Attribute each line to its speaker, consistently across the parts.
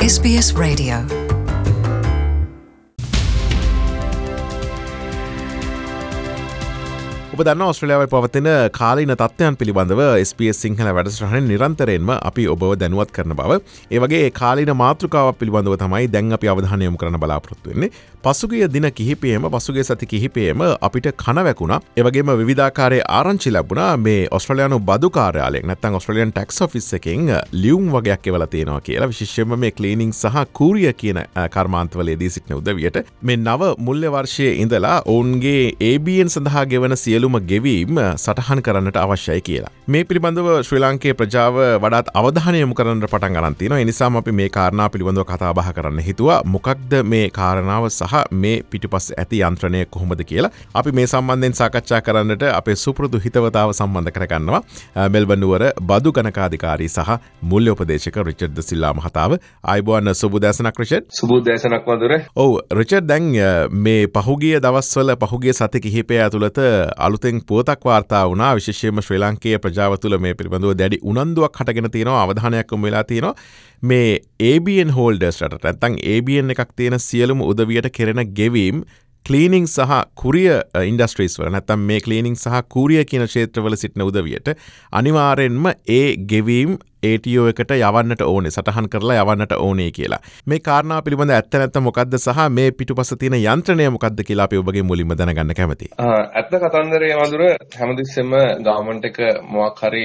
Speaker 1: SBS Radio.
Speaker 2: ඔබ දන්නවා ඕස්ට්‍රේලියාවේ පවතින කාලීන තත්ත්වයන් පිළිබඳව SBS සිංහල වැඩසටහනේ නිරන්තරයෙන්ම අපි ඔබව දැනුවත් කරන බව. ඒ වගේ කාලීන මාතෘකාවක් පිළිබඳව තමයි දැන් අපි අවධානය යොමු කරන්න බලාපොරොත්තු වෙන්නේ. පසුගිය දින කිහිපයේම පසුගිය සති කිහිපයේම අපිට කන වැකුණා. ඒ වගේම විවිධාකාරයේ ආරංචි ලැබුණා මේ ඕස්ට්‍රේලියානු බදු කාර්යාලයෙන් නැත්නම් ඕස්ට්‍රේලියන් ටැක්ස් ඔෆිස් එකෙන් ලියුම් වගේක් එවලා තියෙනවා කියලා. විශේෂයෙන්ම මේ ක්ලීනින් සහ කූරිය කියන කර්මාන්තවලදී සිටින උදවියට මේ නව මුල්‍ය වර්ෂයේ ඉඳලා ඔවුන්ගේ ABN සඳහා ගෙවන සියලුම ගෙවීම් සටහන් කරන්නට අවශ්‍යයි කියලා. මේ පිළිබඳව ශ්‍රී ලාංකේය ප්‍රජාව වඩාත් අවධානය යොමු කරන්න පටන් ගන්න තියෙනවා. ඒ නිසාම අපි මේ කාරණා පිළිබඳව කතා බහ කරන්න හිතුවා. මොකක්ද මේ කාරණාව සහ මේ පිටිපස්සේ ඇති යන්ත්‍රණය කොහොමද කියලා. අපි මේ සම්බන්ධයෙන් සාකච්ඡා කරන්නට අපේ සුපුරුදු හිතවතාව සම්බන්ධ කරගන්නවා. මෙල්බන් නුවර බදු ගණකාධිකාරී සහ මූල්‍ය උපදේශක රිචඩ් ද සිල්වා මහතාව. ආයුබෝවන් සුබ උදෑසනක් රිචඩ්.
Speaker 3: සුබ උදෑසනක් වඳුර.
Speaker 2: ඔව් රිචඩ්, දැන් මේ පහුගිය දවස්වල පහුගිය සති කිහිපය ඇතුළත අලුතෙන් පුවතක් වාර්තා වුණා. විශේෂයෙන්ම ශ්‍රී ලාංකේය ප්‍රජාව තුළ මේ පිළිබඳව දැඩි උනන්දුවක් හටගෙන තියෙනවා, අවධානයක් යොමු වෙලා තියෙනවා. මේ ABN හෝල්ඩර්ස්ලට නැත්නම් ABN එකක් තියෙන සියලුම උදවියට කෙරෙන ගෙවීම් ක්ලීනින් සහ කුරිය ඉන්ඩස්ට්‍රීස් වල නැත්නම් මේ ක්ලීනින් සහ කුරිය කියන ක්ෂේත්‍රවල සිටින උදවියට අනිවාර්යෙන්ම ඒ ගෙවීම් ATO එකට යවන්නට ඕනේ, සටහන් කරලා යවන්නට ඕනේ කියලා. මේ කාරණා පිළිබඳ ඇත්ත නැත්නම් මොකද්ද සහ මේ පිටුපස තියෙන යන්ත්‍රණය මොකද්ද කියලා අපි ඔබගේ මුලින්ම දැනගන්න කැමතියි.
Speaker 3: ඇත්ත කතන්දරේ වඳුර, හැමතිස්සෙම ගවර්න්මන්ට් එක මොකක් හරි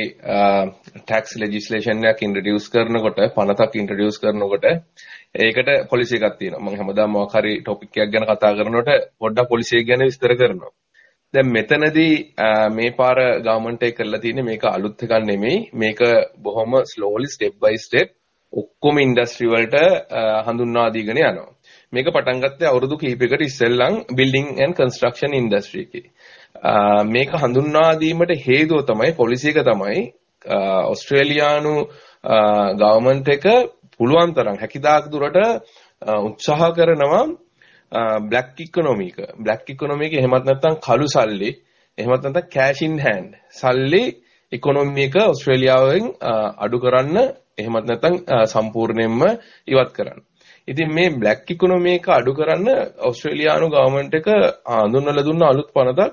Speaker 3: ටැක්ස් ලෙජිස්ලේෂන් එකක් ඉන්ට්‍රොඩියුස් කරනකොට, පනතක් ඉන්ට්‍රොඩියුස් කරනකොට ඒකට පොලිසි එකක් තියෙනවා. මම හැමදාම මොකක් හරි ටොපික් එකක් ගැන කතා කරනකොට පොඩ්ඩක් පොලිසිය ගැන විස්තර කරනවා. දැන් මෙතනදී මේ පාර ගවර්න්මන්ට් එක කරලා තියෙන්නේ මේක අලුත් එකක් නෙමෙයි. මේක බොහොම ස්ලෝලි ස්ටෙප් බයි ස්ටෙප් ඔක්කොම ඉන්ඩස්ට්‍රි වලට හඳුන්වා දීගෙන යනවා. මේක පටන් ගත්තේ අවුරුදු කිහිපයකට ඉස්සෙල්ලම් බිල්ඩින් ඇන්ඩ් කන්ස්ට්‍රක්ෂන් ඉන්ඩස්ට්‍රි එකේ. මේක හඳුන්වා දීමට හේතුව තමයි පොලිසි එක තමයි ඕස්ට්‍රේලියානු ගවර්න්මන්ට් එක පුළුවන් තරම් හැකියතාක් දුරට උත්සාහ කරනවා බ්ලැක් ඉකොනොමි එක. බ්ලැක් ඉකොනොමි එක එහෙමත් නැත්නම් කළු සල්ලි, එහෙමත් නැත්නම් කෑෂ් ඉන් හෑන්ඩ් සල්ලි ඉකොනොමි එක ඕස්ට්‍රේලියාවෙන් අඩු කරන්න, එහෙමත් නැත්නම් සම්පූර්ණයෙන්ම ඉවත් කරන්න. ඉතින් මේ බ්ලැක් ඉකොනොමි එක අඩු කරන්න ඕස්ට්‍රේලියානු ගවර්න්මන්ට් එක හඳුන්වලා දුන්න අලුත් පනතක්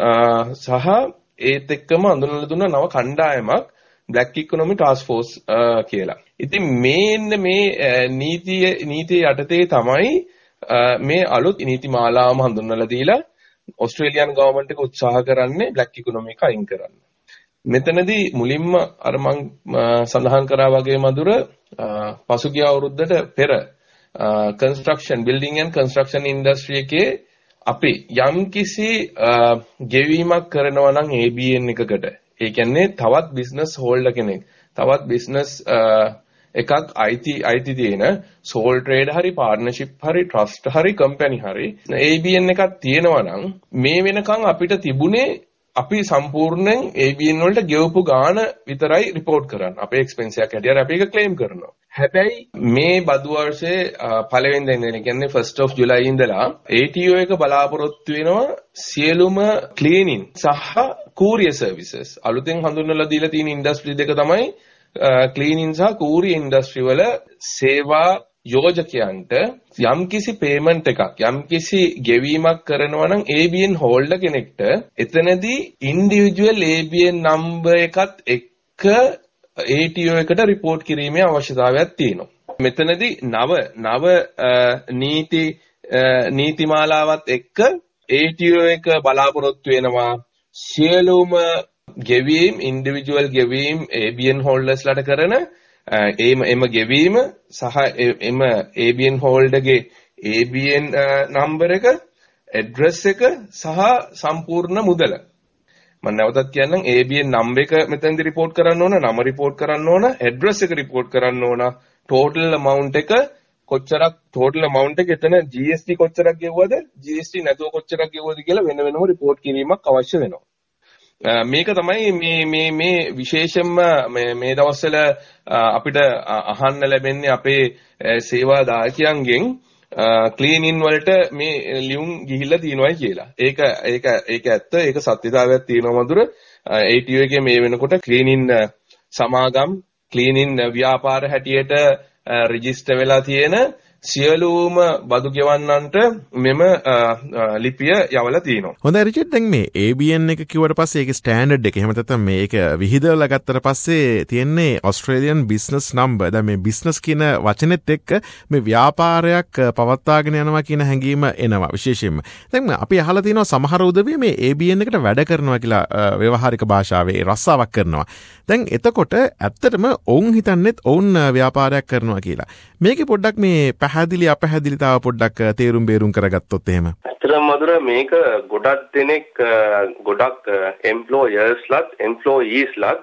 Speaker 3: සහ ඒත් එක්කම හඳුන්වලා දුන්න නව කණ්ඩායමක් බ්ලැක් ඉකොනොමි ටාස්ක් ෆෝස් කියලා. ඉතින් මේ නීතිය යටතේ තමයි මේ අලුත් නීති මාලාවම හඳුන්වලා දීලා ඕස්ට්‍රේලියානු ගවර්න්මන්ට් එක උත්සාහ කරන්නේ බ්ලැක් ඉකොනොමි එක අයින් කරන්න. මෙතනදී මුලින්ම අර මම සඳහන් කරා වගේ මధుර පසුගිය අවුරුද්දට පෙර construction building and construction industry එකේ අපි යම්කිසි ගෙවීමක් කරනවා නම් ABN එකකට, ඒ කියන්නේ තවත් බිස්නස් හෝල්ඩර් කෙනෙක්, තවත් බිස්නස් එකක් අයිති තියෙන සෝල් ට්‍රේඩ් හරි පාර්ට්නර්ෂිප් හරි ට්‍රස්ට් හරි කම්පැනි හරි ABN එකක් තියෙනවා නම් මේ වෙනකන් අපිට තිබුණේ අපි සම්පූර්ණයෙන් ABN වලට ගෙවපු ගාණ විතරයි රිපෝට් කරන්න. අපේ එක්ස්පෙන්ස් එකක් හැටියට අපි ඒක ක්ලේම් කරනවා. හැබැයි මේ බදු වර්ෂයේ පළවෙනි දිනේ කියන්නේ 1st of July ඉඳලා ATO එක බලාපොරොත්තු වෙනවා සියලුම ක්ලීනින් සහ කූරිය සර්විසස් අලුතෙන් හඳුන්වලා දීලා තියෙන ඉන්ඩස්ට්‍රි දෙක තමයි ක්ලීනින් සහ කූරිය ඉන්ඩස්ට්‍රි වල සේවා යෝජකයන්ට යම්කිසි පේමන්ට් එකක්, යම්කිසි ගෙවීමක් කරනවා නම් ABN හෝල්ඩර් කෙනෙක්ට එතනදී ඉන්ඩිවිජුවල් ABN නම්බර් එකත් එක්ක ATO එකට රිපෝට් කිරීමේ අවශ්‍යතාවයක් තියෙනවා. මෙතනදී නව නීති මාලාවත් එක්ක ATO එක බලාපොරොත්තු වෙනවා සියලුම ගෙවීම්, ඉන්ඩිවිජුවල් ගෙවීම් ABN හෝල්ඩර්ස්ලාට කරන එම ගෙවීම සහ එම ABN හෝල්ඩර්ගේ ABN නම්බර එක, ඇඩ්‍රස් එක සහ සම්පූර්ණ මුදල. මම නැවතත් කියන්නම් ABN නම්බර එක මෙතනදී රිපෝට් කරන්න ඕන, නම රිපෝට් කරන්න ඕන, ඇඩ්‍රස් එක රිපෝට් කරන්න ඕන, ටෝටල් amount එක කොච්චරක්, ටෝටල් amount එක එතන GST කොච්චරක් ගෙවුවද, GST නැතුව කොච්චරක් ගෙවුවද කියලා වෙන වෙනම රිපෝට් කිරීමක් අවශ්‍ය වෙනවා. මේක තමයි මේ විශේෂයෙන්ම මේ දවස්වල අපිට අහන්න ලැබෙන්නේ අපේ සේවා දායකයන්ගෙන් ක්ලීනින් වලට මේ ලියුම් ගිහිල්ලා තියෙනවායි කියලා. ඒක ඇත්ත. ඒක සත්‍යතාවයක් තියෙනවා මధుර. ATO එකේ මේ වෙනකොට ක්ලීනින් සමාගම්, ක්ලීනින් ව්‍යාපාර හැටියට රෙජිස්ටර් වෙලා තියෙන සියලුම බදු ගෙවන්නන්ට මෙම ලිපිය යවලා තියෙනවා.
Speaker 2: හොඳයි රිචඩ්, දැන් මේ ABN එක කිව්වට පස්සේ ඒකේ ස්ටෑන්ඩඩ් එක එහෙම නැත්නම් මේක විහිදවලා ගත්තට පස්සේ තියෙන්නේ ඔස්ට්‍රේලියන් බිස්නස් නම්බර්. දැන් මේ බිස්නස් කියන වචනේත් එක්ක මේ ව්‍යාපාරයක් පවත්වාගෙන යනවා කියන හැඟීම එනවා විශේෂයෙන්ම. දැන් අපි අහලා තියෙනවා සමහර උදවිය මේ ABN එකට වැඩ කරනවා කියලා ව්‍යවහාරික භාෂාවේ රස්සාවක් කරනවා. දැන් එතකොට ඇත්තටම ඔවුන් හිතන්නේත් ඔවුන් ව්‍යාපාරයක් කරනවා කියලා. මේකේ පොඩ්ඩක් මේ පැහැදිලි අපැහැදිලිතාව පොඩ්ඩක් තේරුම් බේරුම් කරගත්තොත් එහෙම.
Speaker 1: ඇත්තටම මధుර මේක ගොඩක් දෙනෙක් ගොඩක් එම්ප්ලොයර්ස්ලත් එම්ප්ලොයීස්ලත්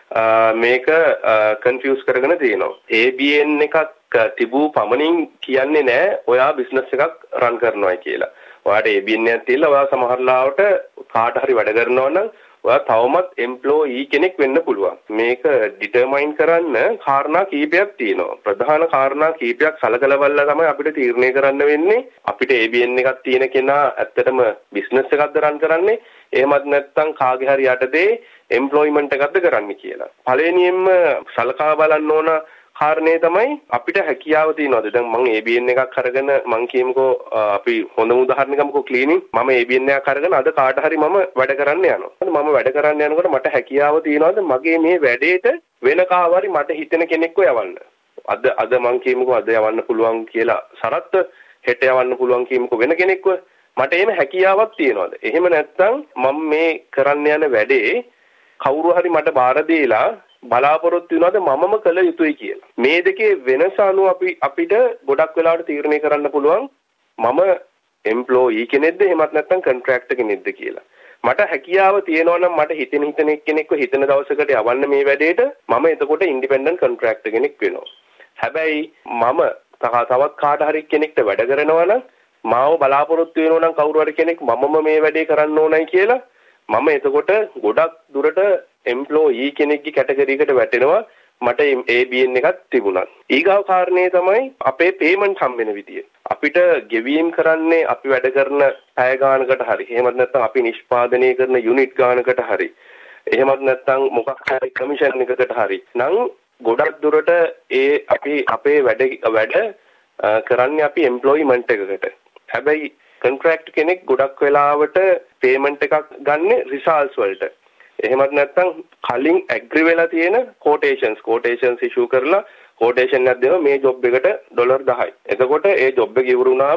Speaker 1: මේක කන්ෆියුස් කරගෙන තියෙනවා. ABN එකක් තිබූ පමණින් කියන්නේ නැහැ ඔයා බිස්නස් එකක් රන් කරනවා කියලා. ඔයාට ABN එකක් තියලා ඔයා සමහර ලාවට කාට හරි වැඩ කරනවා නම් ඔයා තවමත් එම්ප්ලොයී කෙනෙක් වෙන්න පුළුවන්. මේක ඩිටර්මයින් කරන්න කාරණා කීපයක් තියෙනවා. ප්‍රධාන කාරණා කීපයක් සලකලා බලලා තමයි අපිට තීරණය කරන්න වෙන්නේ. අපිට ABN එකක් තියෙන කෙනා ඇත්තටම බිස්නස් එකක්ද රන් කරන්නේ? එහෙමත් නැත්නම් කාගේ හරි යටතේ එම්ප්ලොයිමන්ට් එකක්ද කරන්නේ කියලා. පළවෙනියෙන්ම සලකා බලන්න ඕන කාරණේ තමයි අපිට හැකියාව තියනවාද. දැන් මම ABN එකක් අරගෙන මම කියමුකෝ අපි හොඳම උදාහරණයක් ගමුකෝ ක්ලීනින්. මම ABN එකක් අරගෙන අද කාට හරි මම වැඩ කරන්න යනවා. මම වැඩ කරන්න යනකොට මට හැකියාව තියනවාද මගේ මේ වැඩේට වෙන කාවරි මට හිතෙන කෙනෙක්ව යවන්න. අද මම කියමුකෝ අද යවන්න පුළුවන් කියලා සරත් හෙට යවන්න පුළුවන් කියමුකෝ වෙන කෙනෙක්ව. මට එහෙම හැකියාවක් තියනවාද? එහෙම නැත්නම් මම මේ කරන්න යන වැඩේ කවුරු හරි මට බාර දීලා බලාපොරොත්තු වෙනවද මමම කළ යුතුයි කියලා. මේ දෙකේ වෙනස අනුව අපිට ගොඩක් වෙලාවට තීරණය කරන්න පුළුවන් මම එම්ප්ලොයී කෙනෙක්ද එහෙමත් නැත්නම් කොන්ට්‍රැක්ටර් කෙනෙක්ද කියලා. මට හැකියාව තියෙනවා නම් මට හිතෙන කෙනෙක්ව හිතන දවසකට යවන්න මේ වැඩේට මම එතකොට ඉන්ඩිපෙන්ඩන්ට් කොන්ට්‍රැක්ටර් කෙනෙක් වෙනවා. හැබැයි මම තවත් කාට හරි කෙනෙක්ට වැඩ කරනවා නම් මාව බලාපොරොත්තු වෙනවා නම් කවුරු හරි කෙනෙක් මමම මේ වැඩේ කරන්න ඕනයි කියලා මම එතකොට ගොඩක් දුරට එම්ප්ලොයී කෙනෙක්ගේ කැටගරි එකට වැටෙනවා මට ABN එකක් තිබුණා. ඊගාව කාරණේ තමයි අපේ පේමන්ට් හම්බෙන විදිය. අපිට ගෙවීම් කරන්නේ අපි වැඩ කරන පැය ගානකට හරි. එහෙමත් නැත්නම් අපි නිෂ්පාදනය කරන යුනිට් ගානකට හරි. එහෙමත් නැත්නම් මොකක් හරි කමිෂන් එකකට හරි. නම් ගොඩක් දුරට අපි අපේ වැඩ කරන්නේ අපි එම්ප්ලොයිමන්ට් එකකට. හැබැයි කොන්ට්‍රැක්ට් කෙනෙක් ගොඩක් වෙලාවට පේමන්ට් එකක් ගන්න රිසල්ට්ස් වලට. එහෙමත් නැත්නම් කලින් ඇග්‍රි වෙලා තියෙන quotations ඉෂුව කරලා quotation එකක් දෙනවා මේ ජොබ් එකට $10. එතකොට ඒ ජොබ් එක ඉවර වුණාම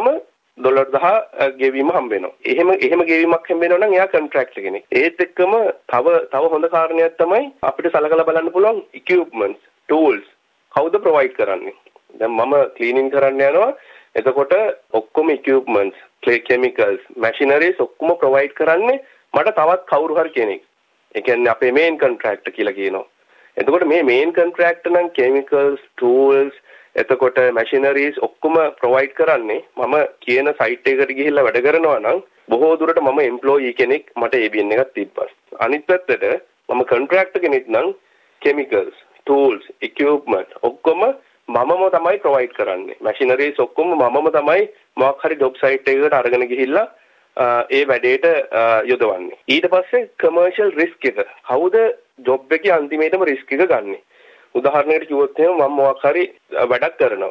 Speaker 1: $10 ගෙවීම හම්බ වෙනවා. එහෙම ගෙවීමක් හම්බ වෙනවා නම් එයා කොන්ට්‍රැක්ට් කෙනෙක්. ඒත් එක්කම තව හොඳ කාරණයක් තමයි අපිට සලකලා බලන්න පුළුවන් equipments, tools කවුද ප්‍රොවයිඩ් කරන්නේ. දැන් මම ක්ලීනින් කරන්න යනවා. එතකොට ඔක්කොම equipments, chemicals, machineries ඔක්කොම ප්‍රොවයිඩ් කරන්නේ මට තවත් කවුරු හරි කෙනෙක්. ඒ කියන්නේ අපේ මේන් කොන්ට්‍රැක්ටර් කියලා කියනවා. එතකොට මේ මේන් කොන්ට්‍රැක්ටර් නම් chemicals, tools, එතකොට machineries ඔක්කොම ප්‍රොවයිඩ් කරන්නේ මම කියන සයිට් එකකට ගිහිල්ලා වැඩ කරනවා නම් බොහෝ දුරට මම එම්ප්ලොයී කෙනෙක් මට ABN එකක් තිබ්බා. අනිත් පැත්තට මම කොන්ට්‍රැක්ටර් කෙනෙක් නම් chemicals, tools, equipment ඔක්කොම මමම තමයි ප්‍රොවයිඩ් කරන්නේ. machineries ඔක්කොම මමම තමයි මොකක් හරි ජොබ් සයිට් එකකට අරගෙන ගිහිල්ලා ඒ වැඩේට යොදවන්නේ. ඊට පස්සේ කමර්ෂල් රිස්ක් එක. කවුද ජොබ් එකේ අන්තිමේටම රිස්ක් එක ගන්නෙ? උදාහරණයකට කිව්වොත් එහෙනම් මම මොකක් හරි වැඩක් කරනවා.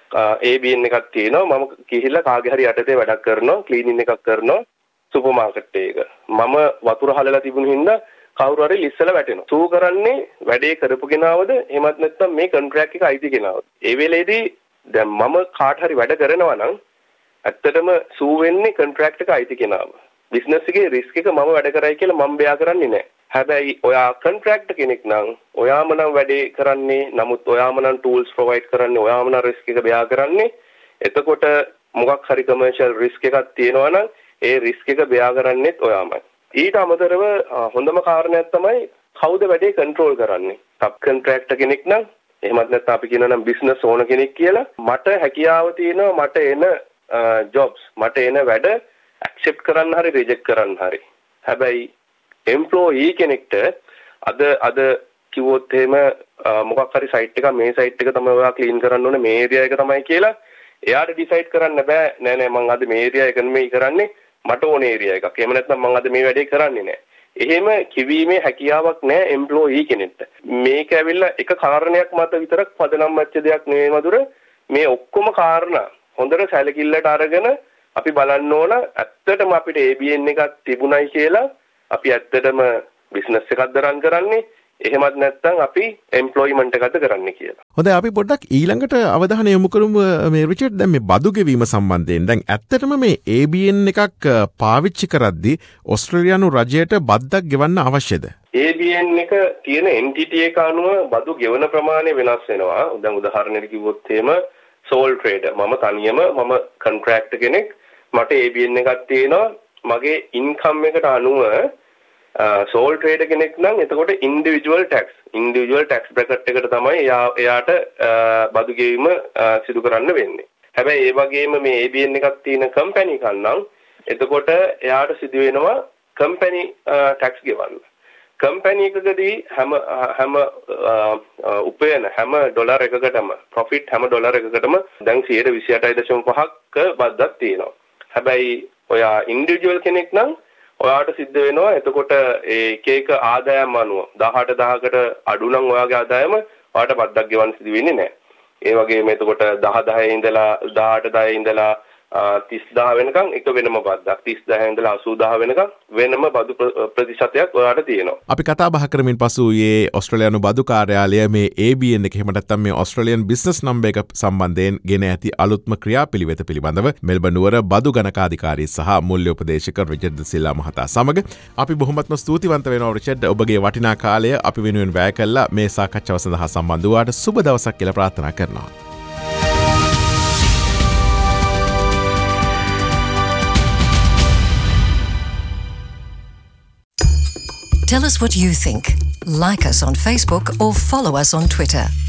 Speaker 1: ABN එකක් තියෙනවා. මම ගිහිල්ලා කාගේ හරි යටතේ වැඩක් කරනවා. ක්ලීනින් එකක් කරනවා. සුපර් මාකට් එකක. මම වතුර හලලා තිබුණු හින්දා කවුරු හරි ලිස්සලා වැටෙනවා. සූ කරන්නේ වැඩේ කරපු කෙනාවද එහෙමත් නැත්නම් මේ කොන්ට්‍රැක්ට් එක අයිති කෙනාවද? ඒ වෙලේදී දැන් මම කාට හරි වැඩ කරනවා නම් ඇත්තටම සූ වෙන්නේ කොන්ට්‍රැක්ට් එක අයිති කෙනාව. බිස්නස් එකේ රිස්ක් එක මම වැඩ කරයි කියලා මම බයා කරන්නේ නැහැ. හැබැයි ඔයා කොන්ට්‍රැක්ට් කෙනෙක් නම් ඔයාම නම් වැඩේ කරන්නේ. නමුත් ඔයාම නම් ටූල්ස් ප්‍රොවයිඩ් කරන්නේ. ඔයාම නම් රිස්ක් එක බයා කරන්නේ. එතකොට මොකක් හරි කමර්ෂල් රිස්ක් එකක් තියෙනවා නම් ඒ රිස්ක් එක බයා කරන්නේත් ඔයාමයි. ඊට අමතරව හොඳම කාරණයක් තමයි කවුද වැඩේ කන්ට්‍රෝල් කරන්නේ. සබ් කොන්ට්‍රැක්ටර් කෙනෙක් නම් එහෙමත් නැත්නම් අපි කියනවා නම් බිස්නස් ඕනර් කෙනෙක් කියලා මට හැකියාව තියෙනවා මට එන ජොබ්ස් මට එන වැඩ ඇක්සෙප්ට් කරන්න හරි රිජෙක්ට් කරන්න හරි. හැබැයි එම්ප්ලොයී කෙනෙක්ට අද කිව්වොත් එහෙම මොකක් හරි සයිට් එකක් මේ සයිට් එක තමයි ඔයා ක්ලීන් කරන්න ඕනේ මේ ඒරියා එක තමයි කියලා එයාට ඩිසයිඩ් කරන්න බෑ. නෑ මම අද මේ ඒරියා එක නෙමෙයි කරන්නේ මට ඕන ඒරියා එකක්. එහෙම නැත්නම් මම අද මේ වැඩේ කරන්නේ නෑ. එහෙම කිවීමේ හැකියාවක් නැහැ එම්ප්ලොයී කෙනෙක්ට. මේක ඇවිල්ලා එක කාරණයක් මත විතරක් පදනම් වෙච්ච දෙයක් නෙවෙයි මధుර. මේ ඔක්කොම කාරණා හොඳට සැලකිල්ලට අරගෙන අපි බලන්න ඕන ඇත්තටම අපිට ABN එකක් තිබුණයි කියලා අපි ඇත්තටම බිස්නස් එකක්ද රන් කරන්නේ එහෙමත් නැත්නම් අපි එම්ප්ලොයිමන්ට් එකක්ද කරන්නේ කියලා.
Speaker 2: හොඳයි අපි පොඩ්ඩක් ඊළඟට අවධානය යොමු කරමු මේ රිචඩ් දැන් මේ බදු ගෙවීම සම්බන්ධයෙන්. දැන් ඇත්තටම මේ ABN එකක් පාවිච්චි කරද්දී ඕස්ට්‍රේලියානු රජයට බද්දක් ගෙවන්න අවශ්‍යද?
Speaker 1: ABN එක තියෙන entity එක අනුව බදු ගෙවන ප්‍රමාණය වෙනස් වෙනවා. දැන් උදාහරණයක් කිව්වොත් එහෙම සෝල් ට්‍රේඩර් මම තනියම කොන්ට්‍රැක්ටර් කෙනෙක් මට ABN එකක් තියෙනවා මගේ ඉන්කම් එකට අනුව සෝල් ට්‍රේඩර් කෙනෙක් නම් එතකොට ඉන්ඩිවිජුවල් ටැක්ස් බ්‍රැකට් එකට තමයි එයාට බදු ගෙවීම සිදු කරන්න වෙන්නේ. හැබැයි ඒ වගේම මේ ABN එකක් තියෙන කම්පැනි එකක් නම් එතකොට එයාට සිදු වෙනවා කම්පැනි ටැක්ස් ගෙවන්න. කම්පැනි එකකදී හැම උපයන හැම ඩොලර් එකකටම ප්‍රොෆිට් හැම ඩොලර් එකකටම දැන් 128.5ක බද්දක් තියෙනවා. හැබැයි ඔයා ඉන්ඩිවිජුවල් කෙනෙක් නම් ඔයාට සිද්ධ වෙනවා එතකොට එක එක ආදායම් අනුව 18000කට අඩු නම් ඔයාගේ ආදායම ඔයාට බද්දක් ගෙවන්න සිදු වෙන්නේ නැහැ. ඒ වගේම එතකොට 10 ඉඳලා 18 ඉඳලා 30000 වෙනකන් එක වෙනම බද්දක් 30000 ඉඳලා 80000 වෙනකන් වෙනම බදු ප්‍රතිශතයක් ඔයාට තියෙනවා.
Speaker 2: අපි කතා බහ කරමින් පසු යේ ඕස්ට්‍රේලියානු බදු කාර්යාලය මේ ABN එක එහෙම නැත්නම් මේ ඕස්ට්‍රේලියන් බිස්නස් නම්බර් එක සම්බන්ධයෙන් ගෙන ඇති අලුත්ම ක්‍රියාපිළිවෙත පිළිබඳව මෙල්බන් නුවර බදු ගණකාධිකාරී සහ මූල්‍ය උපදේශක රිචඩ් සිල්ලා මහතා සමග අපි බොහොමත්ම ස්තුතිවන්ත වෙනවා රිචඩ් ඔබගේ වටිනා කාලය අපි වෙනුවෙන් වැය කළා මේ සාකච්ඡාව සඳහා සම්බන්ධ වූාට සුබ දවසක් කියලා ප්‍රාර්ථනා කරනවා.
Speaker 4: Tell us what you think. Like us on Facebook or follow us on Twitter.